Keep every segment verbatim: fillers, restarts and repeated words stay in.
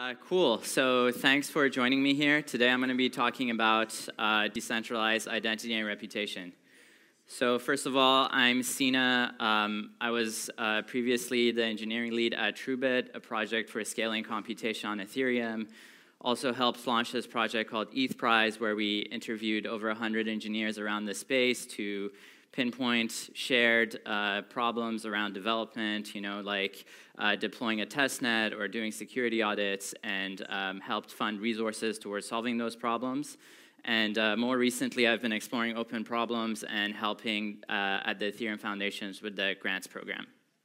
Uh, cool. So thanks for joining me here. Today I'm going to be talking about uh, decentralized identity and reputation. So first of all, I'm Sina. Um, I was uh, previously the engineering lead at TrueBit, a project for scaling computation on Ethereum. Also helped launch this project called ETHPrize, where we interviewed over one hundred engineers around the space to pinpoint shared uh, problems around development, you know, like uh, deploying a test net or doing security audits, and um, helped fund resources towards solving those problems. And uh, more recently, I've been exploring open problems and helping uh, at the Ethereum Foundations with the grants program.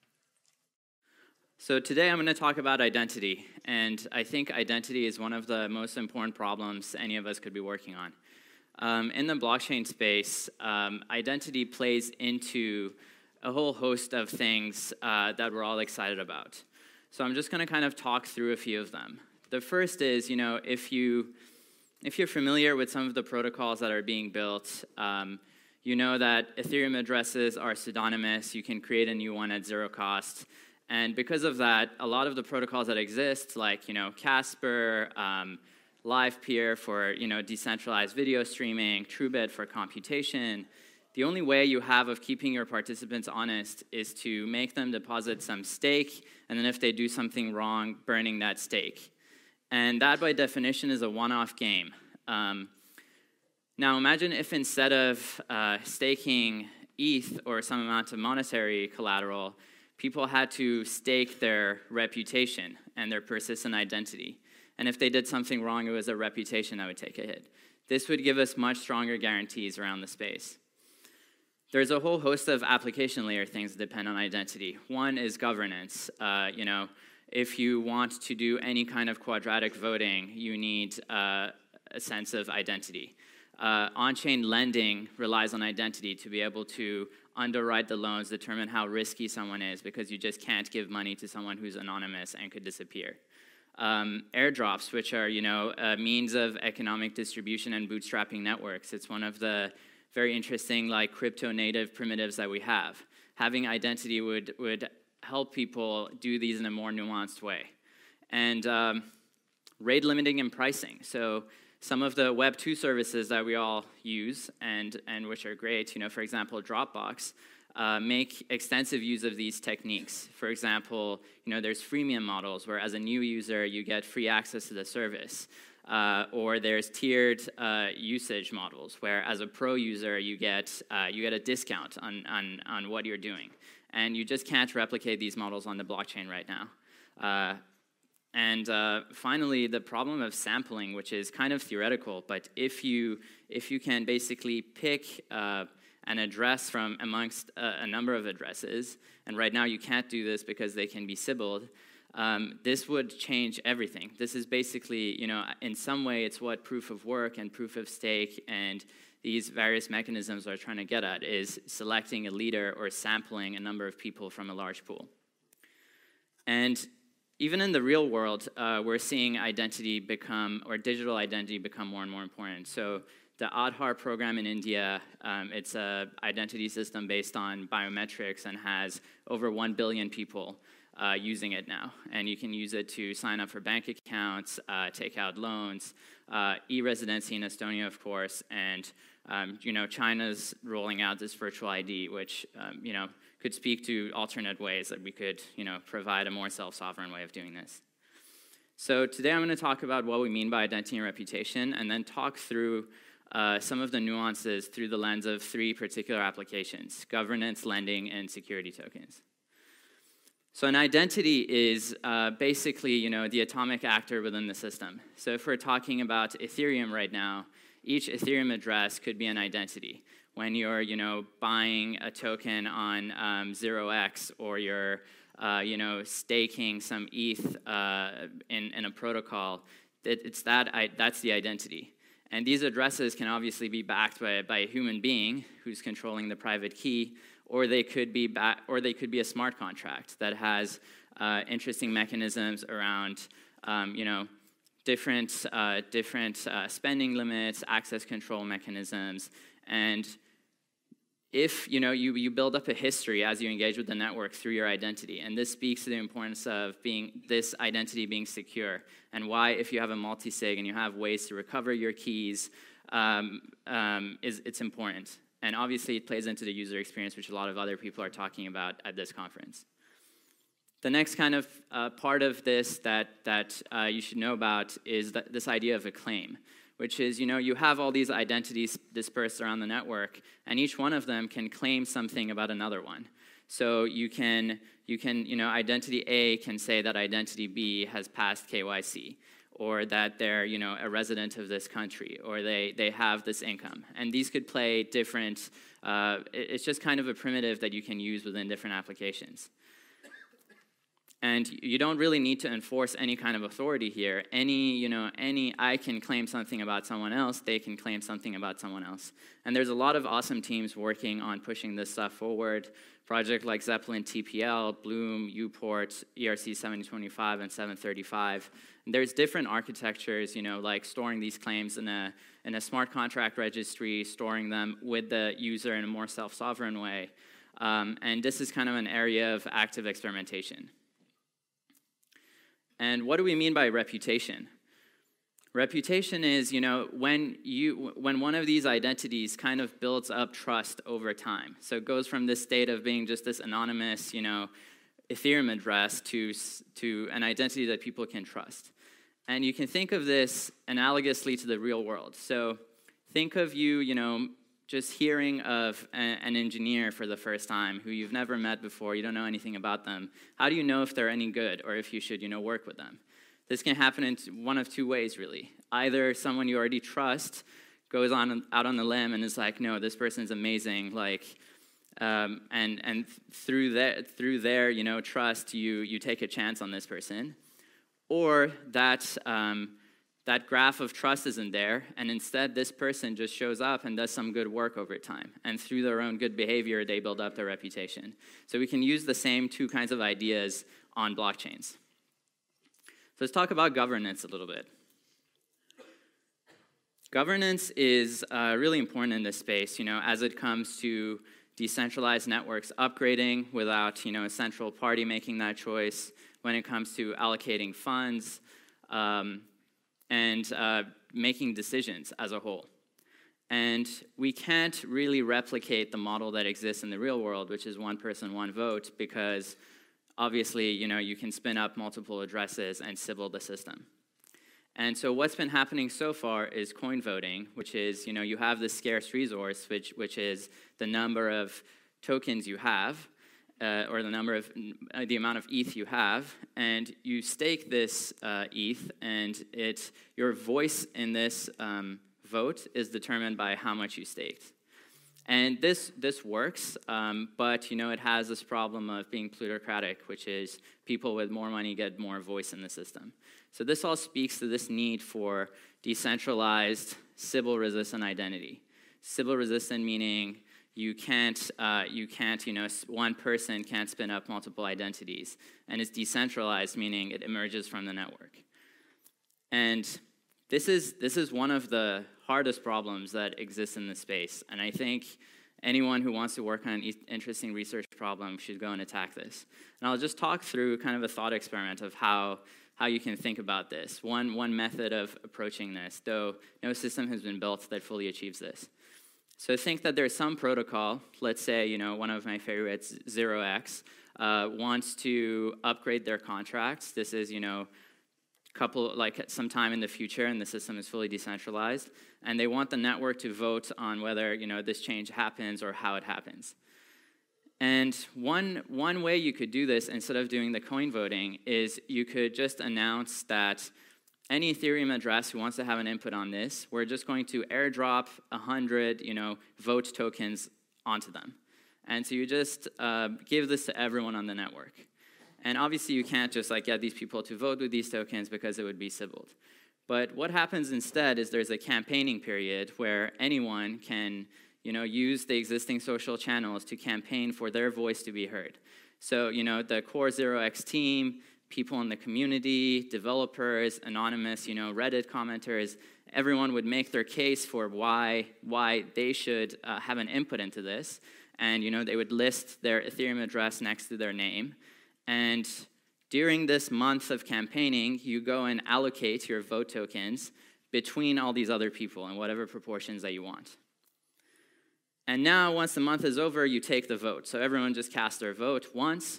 So today I'm going to talk about identity, and I think identity is one of the most important problems any of us could be working on. Um, in the blockchain space, um, identity plays into a whole host of things uh, that we're all excited about. So I'm just going to kind of talk through a few of them. The first is, you know, if you if you're familiar with some of the protocols that are being built, um, you know that Ethereum addresses are pseudonymous. You can create a new one at zero cost. And because of that, a lot of the protocols that exist, like, you know, Casper, um, LivePeer for, you know, decentralized video streaming, TrueBit for computation, the only way you have of keeping your participants honest is to make them deposit some stake, and then if they do something wrong, burning that stake. And that, by definition, is a one-off game. Um, now, imagine if instead of uh, staking E T H or some amount of monetary collateral, people had to stake their reputation and their persistent identity. And if they did something wrong, it was their reputation that would take a hit. This would give us much stronger guarantees around the space. There's a whole host of application layer things that depend on identity. One is governance. Uh, you know, if you want to do any kind of quadratic voting, you need uh, a sense of identity. Uh, on-chain lending relies on identity to be able to underwrite the loans, determine how risky someone is, because you just can't give money to someone who's anonymous and could disappear. Um, airdrops, which are, you know, a means of economic distribution and bootstrapping networks. It's one of the very interesting, like, crypto-native primitives that we have. Having identity would, would help people do these in a more nuanced way. And um, rate limiting and pricing. So some of the Web two services that we all use and, and which are great, you know, for example, Dropbox, Uh, make extensive use of these techniques. For example, you know, there's freemium models where as a new user you get free access to the service. Uh, or there's tiered uh, usage models where as a pro user you get, uh, you get a discount on, on, on what you're doing. And you just can't replicate these models on the blockchain right now. Uh, and uh, finally, the problem of sampling, which is kind of theoretical, but if you, if you can basically pick uh, an address from amongst a, a number of addresses, and right now you can't do this because they can be Sybiled, um, this would change everything. This is basically, you know, in some way it's what proof of work and proof of stake and these various mechanisms are trying to get at, is selecting a leader or sampling a number of people from a large pool. And even in the real world, uh, we're seeing identity become, or digital identity become more and more important. So the Aadhaar program in India, um, it's an identity system based on biometrics and has over one billion people uh, using it now. And you can use it to sign up for bank accounts, uh, take out loans, uh, e-residency in Estonia, of course, and um, you know, China's rolling out this virtual I D, which um, you know, could speak to alternate ways that we could, you know, provide a more self-sovereign way of doing this. So today I'm going to talk about what we mean by identity and reputation, and then talk through Uh, some of the nuances through the lens of three particular applications: governance, lending, and security tokens. So an identity is uh, basically, you know, the atomic actor within the system. So if we're talking about Ethereum right now, each Ethereum address could be an identity. When you're, you know, buying a token on um, zero x, or you're, uh, you know, staking some E T H uh, in, in a protocol, it, it's that, I, that's the identity. And these addresses can obviously be backed by, by a human being who's controlling the private key, or they could be back, or they could be a smart contract that has uh, interesting mechanisms around, um, you know, different uh, different uh, spending limits, access control mechanisms, and if you know you, you build up a history as you engage with the network through your identity, and this speaks to the importance of being this identity being secure, and why if you have a multi-sig and you have ways to recover your keys, um, um, is it's important. And obviously it plays into the user experience, which a lot of other people are talking about at this conference. The next kind of uh, part of this that, that uh, you should know about is that this idea of a claim, which is, you know, you have all these identities dispersed around the network, and each one of them can claim something about another one. So you can, you can, you know, identity A can say that identity B has passed K Y C, or that they're, you know, a resident of this country, or they, they have this income. And these could play different, uh, it's just kind of a primitive that you can use within different applications. And you don't really need to enforce any kind of authority here. Any, you know, any, I can claim something about someone else, they can claim something about someone else. And there's a lot of awesome teams working on pushing this stuff forward. Projects like Zeppelin T P L, Bloom, Uport, E R C seven twenty-five, and seven thirty-five. And there's different architectures, you know, like storing these claims in a, in a smart contract registry, storing them with the user in a more self-sovereign way. Um, and this is kind of an area of active experimentation. And what do we mean by reputation? Reputation is, you know, when you when one of these identities kind of builds up trust over time. So it goes from this state of being just this anonymous, you know, Ethereum address to to an identity that people can trust. And you can think of this analogously to the real world. So think of you, you know, just hearing of a, an engineer for the first time who you've never met before, you don't know anything about them. How do you know if they're any good or if you should, you know, work with them? This can happen in one of two ways, really. Either someone you already trust goes on out on the limb and is like, no, this person's amazing, like, um, and and through their through their you know trust, you you take a chance on this person, or that. Um, That graph of trust isn't there, and instead this person just shows up and does some good work over time. And through their own good behavior, they build up their reputation. So we can use the same two kinds of ideas on blockchains. So let's talk about governance a little bit. Governance is uh, really important in this space, you know, as it comes to decentralized networks upgrading without, you know, a central party making that choice, when it comes to allocating funds, um, and uh, making decisions as a whole. And we can't really replicate the model that exists in the real world, which is one person, one vote, because obviously, you know, you can spin up multiple addresses and Sybil the system. And so what's been happening so far is coin voting, which is, you know, you have this scarce resource, which, which is the number of tokens you have, Uh, or the number of, uh, the amount of E T H you have, and you stake this uh, E T H, and it, your voice in this um, vote is determined by how much you staked. And this, this works, um, but you know, it has this problem of being plutocratic, which is people with more money get more voice in the system. So this all speaks to this need for decentralized, Sybil-resistant identity. Sybil-resistant meaning You can't, uh, you can't, you know, one person can't spin up multiple identities. And it's decentralized, meaning it emerges from the network. And this is, this is one of the hardest problems that exists in this space. And I think anyone who wants to work on an e- interesting research problem should go and attack this. And I'll just talk through kind of a thought experiment of how, how you can think about this. One, one method of approaching this, though no system has been built that fully achieves this. So think that there's some protocol, let's say, you know, one of my favorites, zero x, uh, wants to upgrade their contracts. This is, you know, couple, like sometime in the future, and the system is fully decentralized, and they want the network to vote on whether, you know, this change happens or how it happens. And one, one way you could do this, instead of doing the coin voting, is you could just announce that any Ethereum address who wants to have an input on this, we're just going to airdrop one hundred, you know, vote tokens onto them. And so you just uh, give this to everyone on the network. And obviously you can't just like get these people to vote with these tokens because it would be Sybiled. But what happens instead is there's a campaigning period where anyone can, you know, use the existing social channels to campaign for their voice to be heard. So, you know, the core zero x team, people in the community, developers, anonymous, you know, Reddit commenters, everyone would make their case for why, why they should uh, have an input into this. and you know they would list their Ethereum address next to their name. And during this month of campaigning, you go and allocate your vote tokens between all these other people in whatever proportions that you want. And now, once the month is over, you take the vote. So everyone just casts their vote once.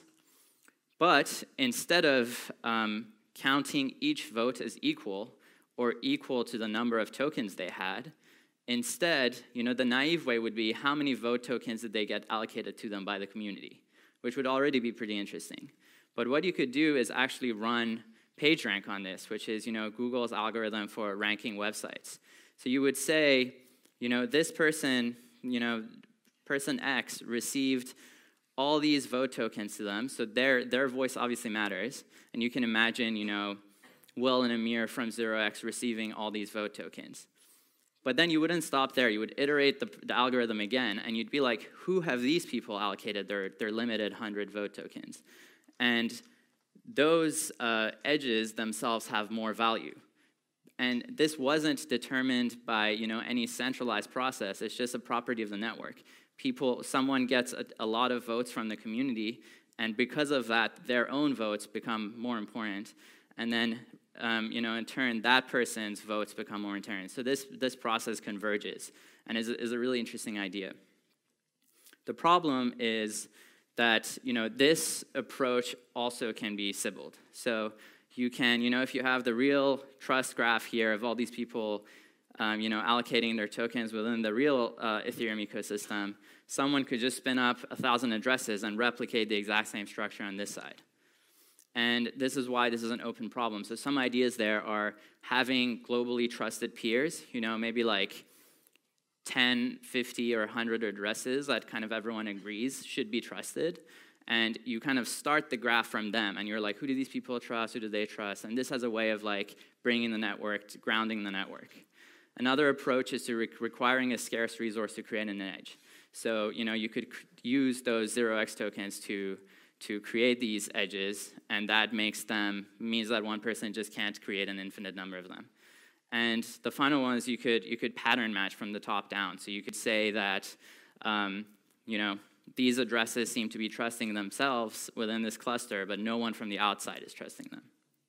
But instead of um, counting each vote as equal or equal to the number of tokens they had, instead, you know, the naive way would be how many vote tokens did they get allocated to them by the community, which would already be pretty interesting. But what you could do is actually run PageRank on this, which is, you know, Google's algorithm for ranking websites. So you would say, you know, this person, you know, person X received all these vote tokens to them, so their, their voice obviously matters. And you can imagine, you know, Will and Amir from zero x receiving all these vote tokens. But then you wouldn't stop there. You would iterate the, the algorithm again, and you'd be like, who have these people allocated their, their limited one hundred vote tokens? And those uh, edges themselves have more value. And this wasn't determined by, you know, any centralized process. It's just a property of the network. People, someone gets a, a lot of votes from the community, and because of that, their own votes become more important. And then, um, you know, in turn, that person's votes become more important. So this, this process converges, and is, is a really interesting idea. The problem is that, you know, this approach also can be Sybiled. So you can, you know, if you have the real trust graph here of all these people, um, you know, allocating their tokens within the real uh, Ethereum ecosystem, someone could just spin up a thousand addresses and replicate the exact same structure on this side. And this is why this is an open problem. So some ideas there are having globally trusted peers, you know, maybe like ten, fifty, or one hundred addresses that kind of everyone agrees should be trusted. And you kind of start the graph from them, and you're like, who do these people trust, who do they trust? And this has a way of like bringing the network, to grounding the network. Another approach is to re requiring a scarce resource to create an edge. So, you know, you could use those zero x tokens to, to create these edges, and that makes them, means that one person just can't create an infinite number of them. And the final one is you could, you could pattern match from the top down. So you could say that, um, you know, these addresses seem to be trusting themselves within this cluster, but no one from the outside is trusting them.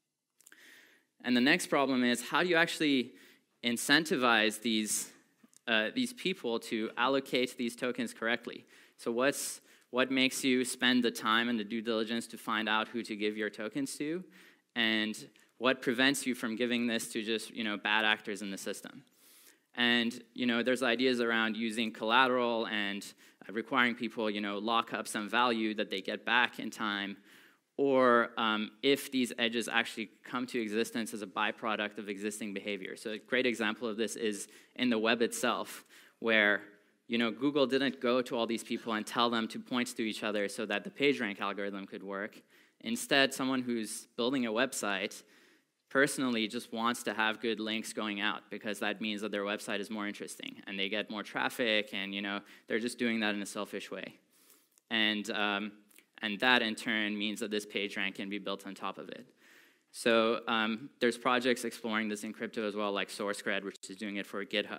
And the next problem is, how do you actually incentivize these, uh, these people to allocate these tokens correctly? So what's, what makes you spend the time and the due diligence to find out who to give your tokens to? And what prevents you from giving this to just, you know, bad actors in the system? And, you know, there's ideas around using collateral and uh, requiring people, you know, lock up some value that they get back in time, or um, if these edges actually come to existence as a byproduct of existing behavior. So a great example of this is in the web itself, where, you know, Google didn't go to all these people and tell them to point to each other so that the PageRank algorithm could work. Instead, someone who's building a website personally just wants to have good links going out, because that means that their website is more interesting and they get more traffic, and, you know, they're just doing that in a selfish way. And, um, and that in turn means that this PageRank can be built on top of it. So um, there's projects exploring this in crypto as well, like SourceCred, which is doing it for GitHub.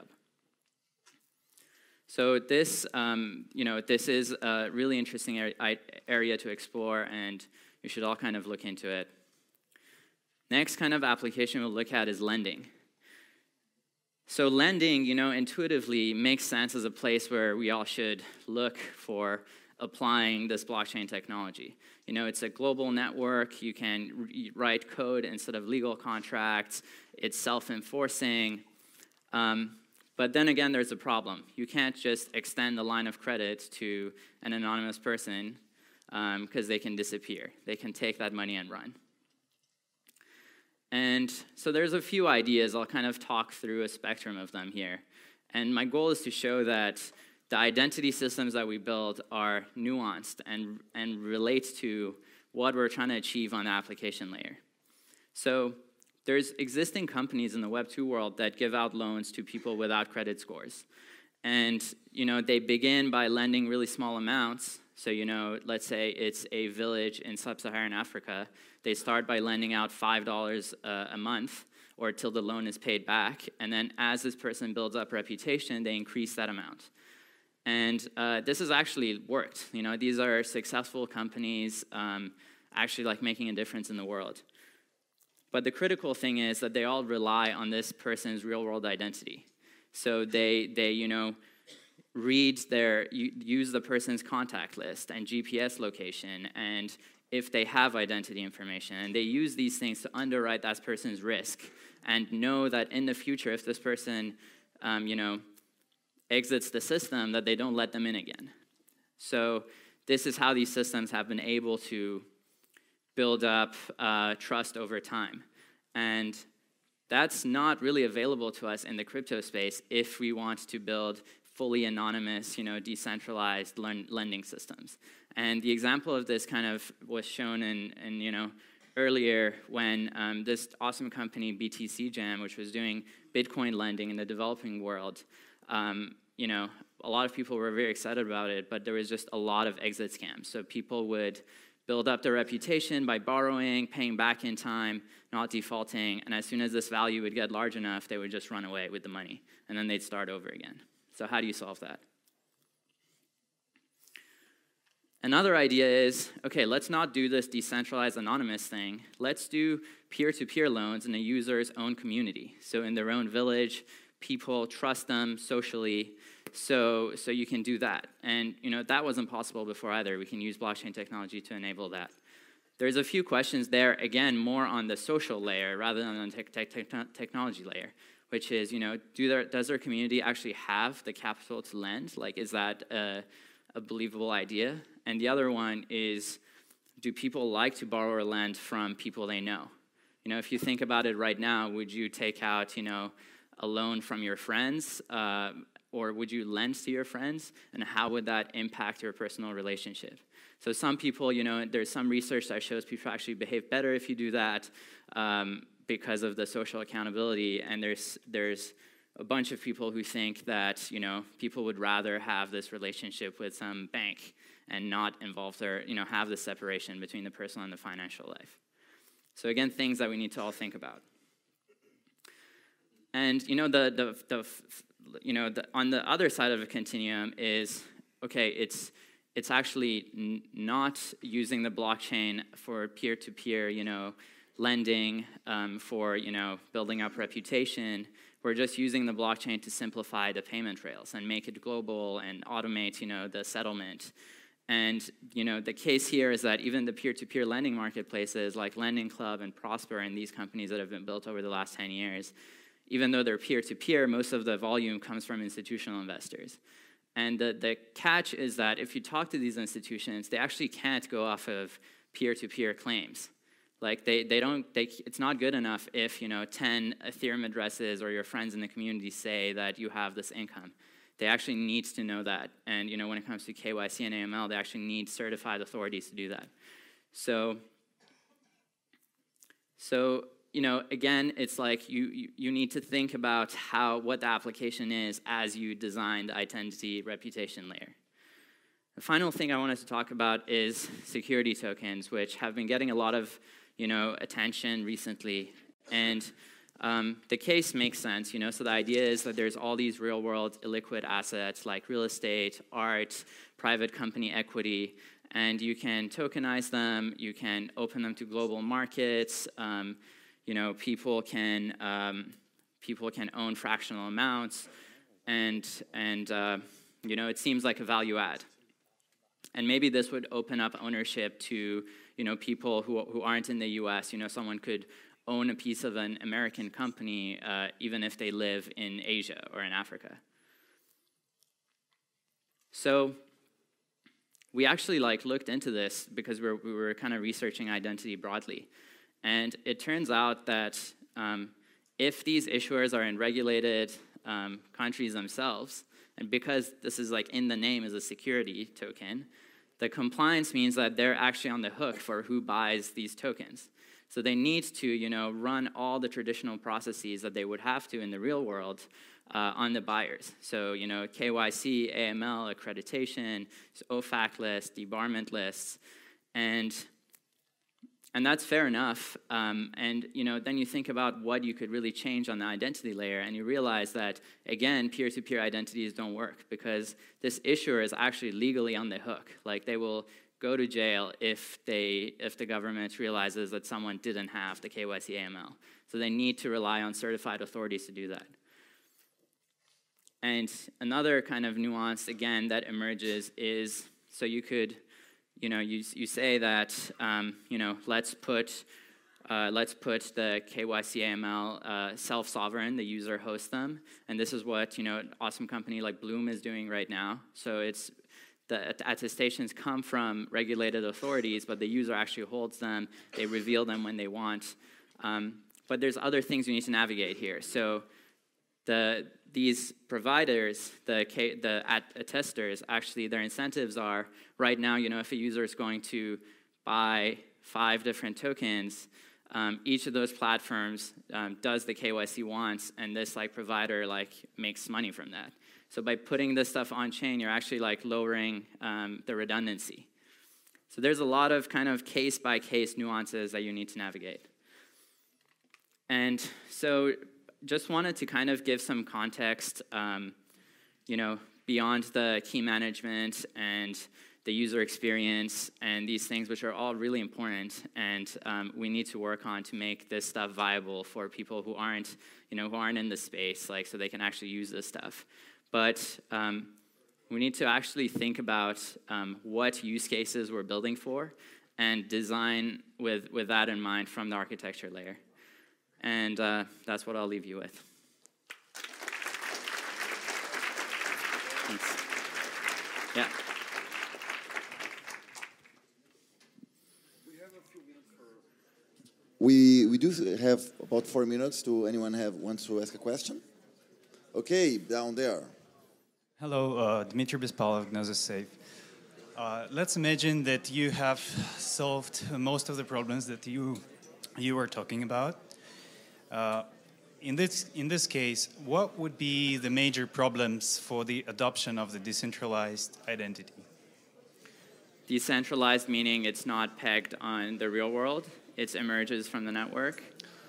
So this, um, you know, this is a really interesting area to explore, and you should all kind of look into it. Next kind of application we'll look at is lending. So lending, you know, intuitively makes sense as a place where we all should look for applying this blockchain technology. You know, it's a global network. You can write code instead of legal contracts. It's self-enforcing. Um, but then again, there's a problem. You can't just extend the line of credit to an anonymous person because um, they can disappear. They can take that money and run. And so there's a few ideas. I'll kind of talk through a spectrum of them here. And my goal is to show that the identity systems that we build are nuanced and, and relate to what we're trying to achieve on the application layer. So there's existing companies in the Web two world that give out loans to people without credit scores. And, you know, they begin by lending really small amounts. So, you know, let's say it's a village in sub-Saharan Africa. They start by lending out five dollars uh, a month, or till the loan is paid back. And then as this person builds up reputation, they increase that amount. And uh, this has actually worked. You know, these are successful companies um, actually like making a difference in the world. But the critical thing is that they all rely on this person's real-world identity. So they, they, you know, read their, use the person's contact list and G P S location, and if they have identity information, and they use these things to underwrite that person's risk, and know that in the future, if this person, um, you know, exits the system, that they don't let them in again. So this is how these systems have been able to build up uh, trust over time. And that's not really available to us in the crypto space if we want to build fully anonymous, you know, decentralized lending systems. And the example of this kind of was shown in, in you know, earlier when um, this awesome company, B T C Jam, which was doing Bitcoin lending in the developing world, um, you know, a lot of people were very excited about it, but there was just a lot of exit scams. So people would build up their reputation by borrowing, paying back in time, not defaulting, and as soon as this value would get large enough, they would just run away with the money, and then they'd start over again. So how do you solve that? Another idea is, okay, let's not do this decentralized anonymous thing. Let's do peer-to-peer loans in a user's own community. So in their own village, people trust them socially, so, so you can do that. And you know that wasn't possible before either. We can use blockchain technology to enable that. There's a few questions there, again, more on the social layer rather than on the te te te technology layer, which is, you know, do their, does their community actually have the capital to lend? Like, is that a, a believable idea? And the other one is, do people like to borrow or lend from people they know? You know, if you think about it right now, would you take out, you know, a loan from your friends, uh, or would you lend to your friends, and how would that impact your personal relationship? So some people, you know, there's some research that shows people actually behave better if you do that um, because of the social accountability, and there's, there's a bunch of people who think that, you know, people would rather have this relationship with some bank and not involve their, you know, have the separation between the personal and the financial life. So again, things that we need to all think about. And you know, the the the you know the, on the other side of the continuum is, okay, it's it's actually n not using the blockchain for peer-to-peer, you know, lending, um, for you know building up reputation. We're just using the blockchain to simplify the payment rails and make it global and automate, you know, the settlement. And you know, the case here is that even the peer-to-peer lending marketplaces like Lending Club and Prosper and these companies that have been built over the last ten years, even though they're peer-to-peer, most of the volume comes from institutional investors. And the, the catch is that if you talk to these institutions, they actually can't go off of peer-to-peer claims. Like they, they don't, they, it's not good enough if, you know, ten Ethereum addresses or your friends in the community say that you have this income. They actually need to know that. And, you know, when it comes to K Y C and A M L, they actually need certified authorities to do that. So, so you know, again, it's like you, you, you need to think about how, what the application is as you design the identity reputation layer. The final thing I wanted to talk about is security tokens, which have been getting a lot of, you know, attention recently. And um, the case makes sense, you know, so the idea is that there's all these real-world illiquid assets like real estate, art, private company equity, and you can tokenize them, you can open them to global markets, um, you know, people can um, people can own fractional amounts, and and uh, you know, it seems like a value add. And maybe this would open up ownership to, you know, people who who aren't in the U S. You know, someone could own a piece of an American company uh, even if they live in Asia or in Africa. So we actually like looked into this because we're, we were kind of researching identity broadly. And it turns out that um, if these issuers are in regulated um, countries themselves, and because this is like in the name as a security token, the compliance means that they're actually on the hook for who buys these tokens. So they need to, you know, run all the traditional processes that they would have to in the real world uh, on the buyers. So, you know, K Y C, A M L, accreditation, O F A C lists, debarment lists, and and that's fair enough. Um, and you know, then you think about what you could really change on the identity layer, and you realize that, again, peer-to-peer identities don't work because this issuer is actually legally on the hook. Like, they will go to jail if they if the government realizes that someone didn't have the K Y C A M L. So they need to rely on certified authorities to do that. And another kind of nuance, again, that emerges is, so you could, you know, you, you say that, um, you know, let's put, uh, let's put the K Y C A M L uh, self-sovereign, the user hosts them, and this is what, you know, an awesome company like Bloom is doing right now. So it's, the attestations come from regulated authorities, but the user actually holds them, they reveal them when they want. Um, but there's other things you need to navigate here. So the these providers, the K, the attesters, actually their incentives are, right now, you know, if a user is going to buy five different tokens, um, each of those platforms um, does the K Y C once, and this like provider like makes money from that. So by putting this stuff on chain, you're actually like lowering um, the redundancy. So there's a lot of kind of case by case nuances that you need to navigate. And so just wanted to kind of give some context, um, you know, beyond the key management and the user experience and these things, which are all really important, and um, we need to work on to make this stuff viable for people who aren't, you know, who aren't in the space, like, so they can actually use this stuff. But um, we need to actually think about um, what use cases we're building for and design with, with that in mind from the architecture layer. And uh, that's what I'll leave you with. Thanks. Yeah. We have a few minutes for... We, we do have about four minutes. Do anyone have wants to ask a question? Okay, down there. Hello, uh, Dmitry Bespalov, Gnosis Safe. Uh, let's imagine that you have solved most of the problems that you, you were talking about. Uh, in this, in this case, what would be the major problems for the adoption of the decentralized identity? Decentralized meaning it's not pegged on the real world, it emerges from the network?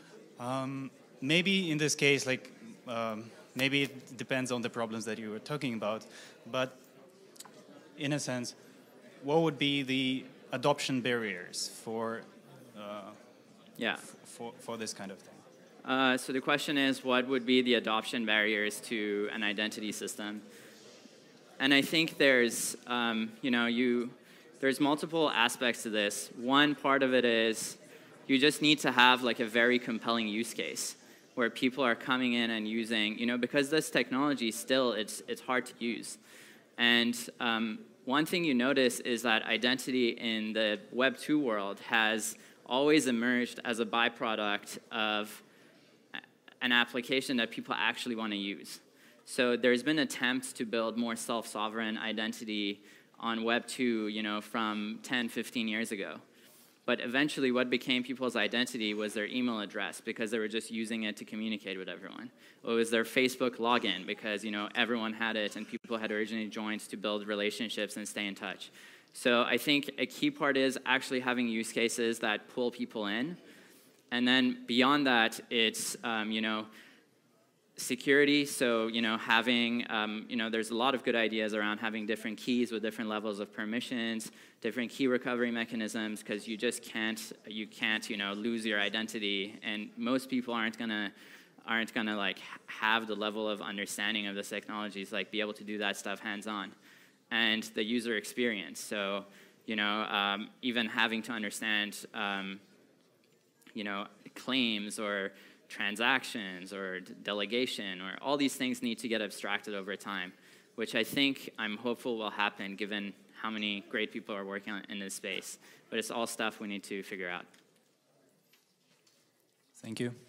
Um, maybe in this case, like, um, maybe it depends on the problems that you were talking about, but in a sense, what would be the adoption barriers for, uh, yeah. for, for this kind of thing? Uh, so the question is, what would be the adoption barriers to an identity system? And I think there's, um, you know, you, there's multiple aspects to this. One part of it is you just need to have like a very compelling use case where people are coming in and using, you know, because this technology still, it's, it's hard to use. And um, one thing you notice is that identity in the Web two world has always emerged as a byproduct of an application that people actually want to use. So there's been attempts to build more self-sovereign identity on Web two, you know, from ten, fifteen years ago. But eventually what became people's identity was their email address because they were just using it to communicate with everyone. Or it was their Facebook login because, you know, everyone had it and people had originally joined to build relationships and stay in touch. So I think a key part is actually having use cases that pull people in. And then beyond that, it's, um, you know, security. So, you know, having, um, you know, there's a lot of good ideas around having different keys with different levels of permissions, different key recovery mechanisms, because you just can't, you can't, you know, lose your identity. And most people aren't gonna, aren't gonna like have the level of understanding of this technologies, like be able to do that stuff hands-on. And the user experience. So, you know, um, even having to understand, um, you know, claims or transactions or delegation or all these things need to get abstracted over time, which I think I'm hopeful will happen given how many great people are working on in this space. But it's all stuff we need to figure out. Thank you.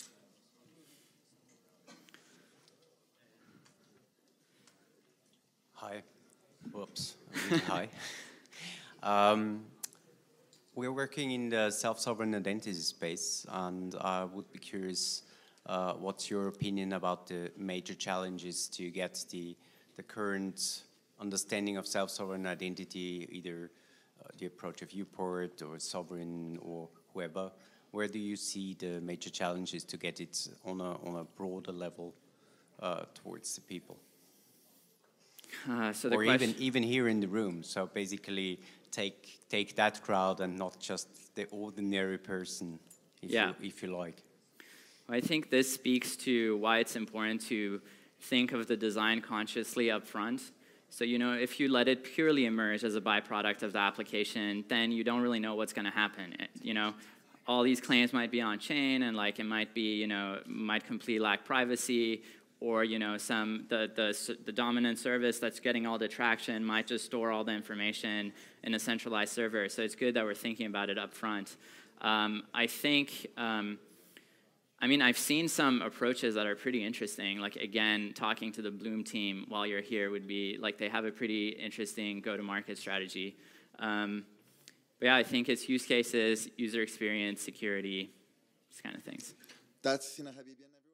Hi. Whoops. Hi. Um, We're working in the self-sovereign identity space, and I would be curious, uh, what's your opinion about the major challenges to get the, the current understanding of self-sovereign identity, either uh, the approach of Uport or sovereign or whoever. Where do you see the major challenges to get it on a on a broader level uh, towards the people? Uh, so the or question, even even here in the room. So basically, take take that crowd and not just the ordinary person, if Yeah. you, if you like. I think this speaks to why it's important to think of the design consciously up front. So, you know, if you let it purely emerge as a byproduct of the application, then you don't really know what's going to happen. It- you know, all these claims might be on chain, and like it might be, you know, might completely lack privacy, or you know, some the the the dominant service that's getting all the traction might just store all the information in a centralized server. So it's good that we're thinking about it up front. Um, I think. Um, I mean, I've seen some approaches that are pretty interesting. Like, again, talking to the Bloom team while you're here would be, like, they have a pretty interesting go-to-market strategy. Um, but yeah, I think it's use cases, user experience, security, these kind of things. That's Sina Habibi and everyone.